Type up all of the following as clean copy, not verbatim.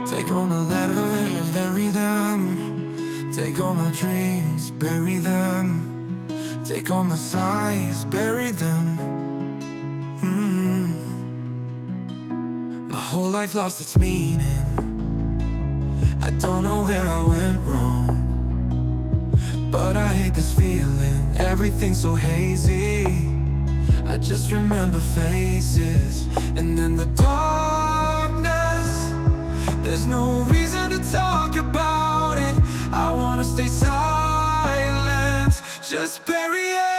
Take all my letters, bury them. Take all my dreams, bury them. Take all my sighs, bury them. My whole life lost its meaning. I don't know where I went wrong, but I hate this feeling, everything's so hazy. I just remember faces, and in the darkness there's no reason to talk about it. I wanna stay silent, just bury it.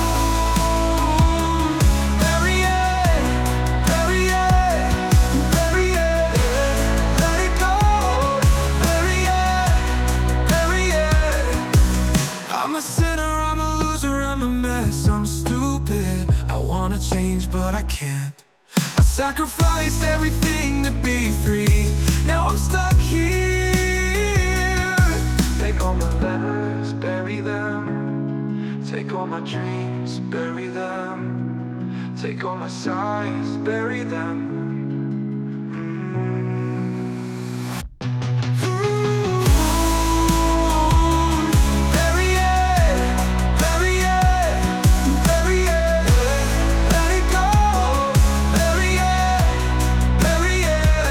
Bury it, bury it, bury it. Let it go, bury it, bury it. I'm a sinner, I'm a loser, I'm a mess, I'm stupid. I wanna change but I can't. I sacrificed everything to be free. Now I'm stuck here. Take all my letters, bury them. Take all my dreams, bury them. Take all my sighs, bury them. Bury it, bury it, bury it. Let it go, bury it, bury it.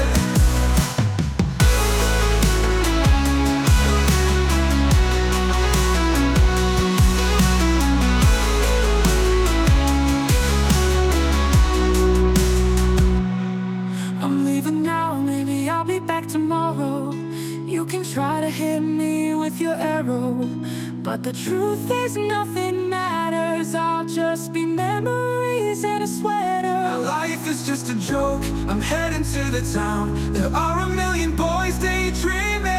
I'm leaving now, maybe I'll be back tomorrow. You can try to hit me with your arrow, but the truth is nothing matters. I'll just be memories and a sweater. My life is just a joke, I'm heading to the town. There are a million boys daydreaming.